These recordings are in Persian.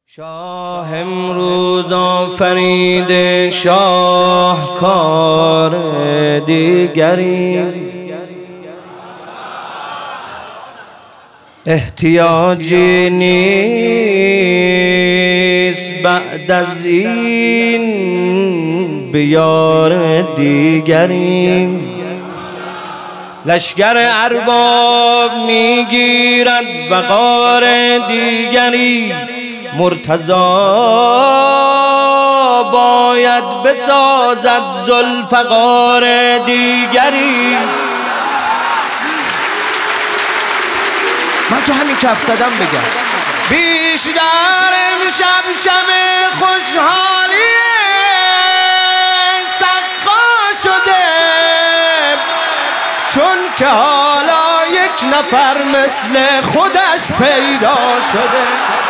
شاه امروز آفرید شاهکار دیگری، احتیاجی نیست بعد از این به یار دیگری. لشگر ارباب میگیرد وقار دیگری، مرتضی باید بسازد ذوالفقار دیگری. من تو همین کف زدم بگم بیشتر امشب شب خوشحالی سقا شده، چون که حالا یک نفر مثل خودش پیدا شده.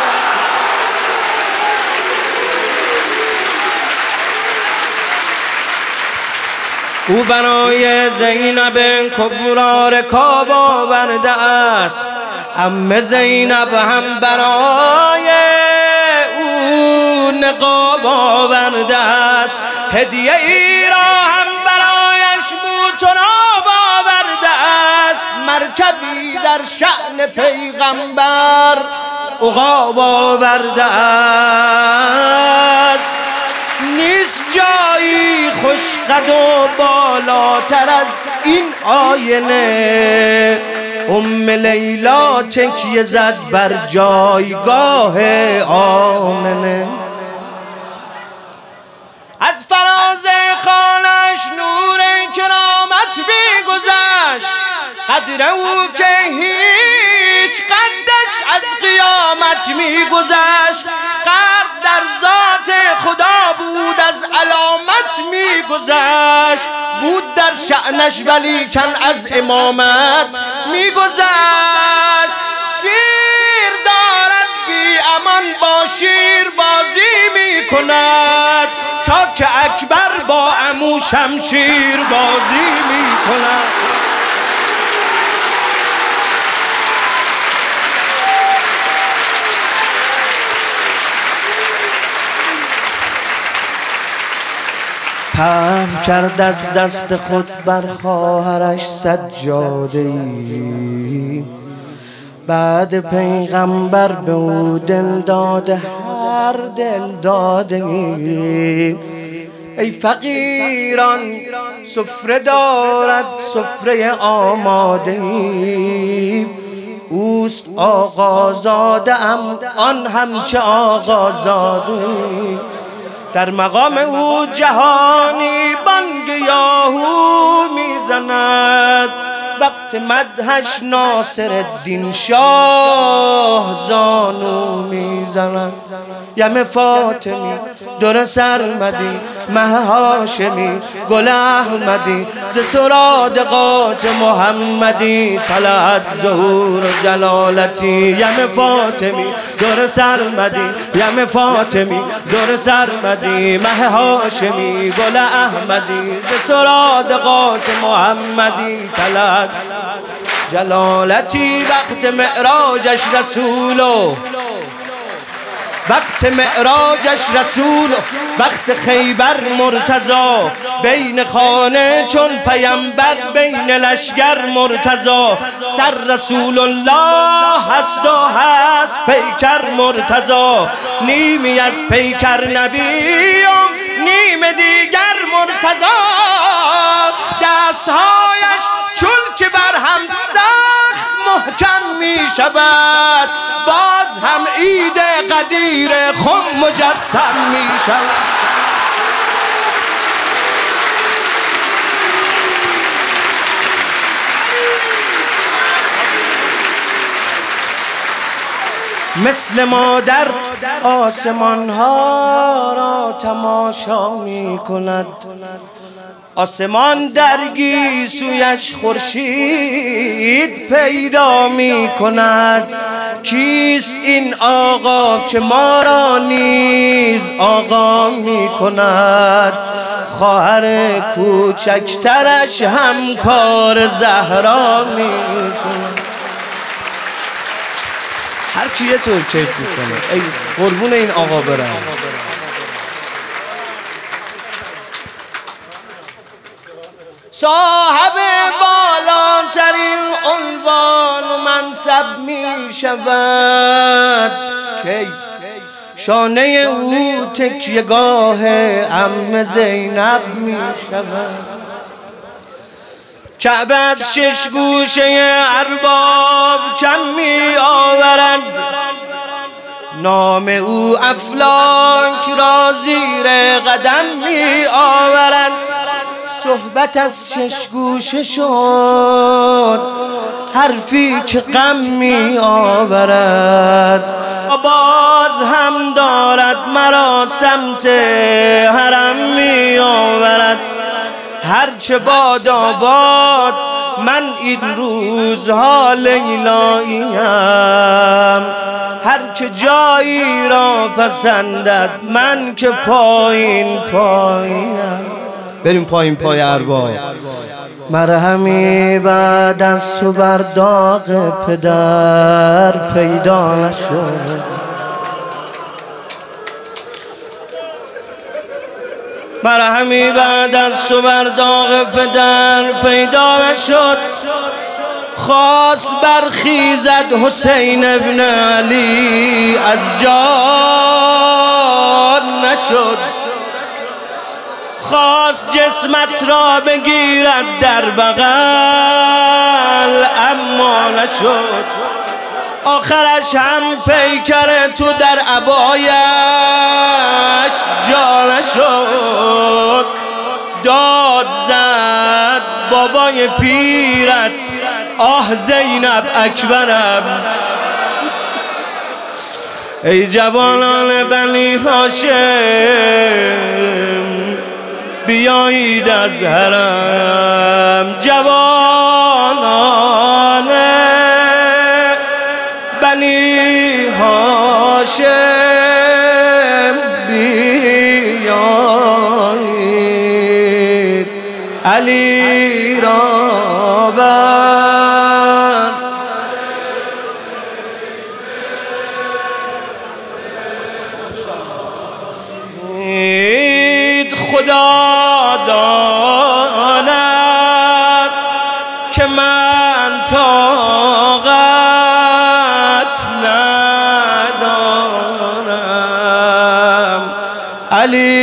او برای زینب کبرا رکاب آورده است، عمه زینب هم برای او نقاب آورده است، هدیه ای را هم برایش بوتراب آورده است، مرکبی در شأن پیغمبر عقاب آورده است. نیست جایی خوشقد و بالاتر از این آینه، ام لیلا تکیه زد بر جایگاه آمنه. از فراز خانش نور کرامت می‌گذشت، قدر او که هیچ قدش از قیامت می‌گذشت، غرق در ذات خدا بود از علامت می‌گذشت، بود در شأنش ولیکن از امامت می‌گذشت. شیر دارد بی امان با شیر بازی می‌کند، تا که اکبر با عمو شمشیر بازی می‌کند. پهن کرد از دست خود بر خواهرش سجاده‌ای، بعد پیغمبر به او دل داده هر دل داده‌ای. ای فقیران سفره دارد سفره آماده‌ای، اوست آقازاده ام آن همچه آقازاده، در مقام او جهانی بانگ یاهو میزند، وقت مدحش ناصر الدین شاه زانو میزند. یم فاطمی در سرمدی مه هاشمی گل احمدی، ز سرادقات محمدی طلعت ظهور جلالتی. یم فاطمی در سرمدی، یم فاطمی در سرمدی مه هاشمی گل احمدی، ز سرادقات محمدی طلعت جلالتی. وقت معراجش رسولو، وقت معراجش رسول، وقت خیبر مرتضی، بین خانه چون پیمبر بین لشگر مرتضی، سر رسول الله هست و هست پیکر مرتضی، نیمی از پیکر نبی و نیم دیگر مرتضی، دستهایش چون که بر هم سخت محکم می شود، باز هم عید قدیر خم مجسم می شود. مثل مادر آسمان ها را تماشا می کند، آسمان در گیسویش خورشید پیدا می کند. کیست این آقا که ما را نیز آقا می کند، خواهر کوچکترش هم کار زهرا می کند. هر کی یه طور کیف میکنه. ای قربون این آقا برم. صاحب بالاترین عنوان و منصب می شود کی شانه او تکیه‌گاه عم زینب می شود. کعبه از 6 گوشه ارباب کم می آورد، نام او افلاک را زیر قدم می آورد. صحبت از 6 گوشه شد، حرفی که غم می آورد. باز هم دارد مرا سمت حرم می آورد. هرچه باد آباد من این روزها لیلاییم، هر که جایی را پسندد من که پایین پاییم. بریم پایین پای ارباب. مرهمی بعد از تو بر داغ پدر پیدا نشد، مرهمی بعد از تو بر داغ پدر پیدا نشد. خواست برخیزد حسین ابن علی از جان نشد، خواست جسمت را بگیرد در بغل اما نشد. آخرش هم پیکر تو در عبایش جا نشد. داد زد بابای پیرت آه زینب اکبرم. ای جوانان بنی هاشم بیایید از حرم، جوانان بنی هاشم بیایید علی را بر خدا داند که من طاقت ندارم. علی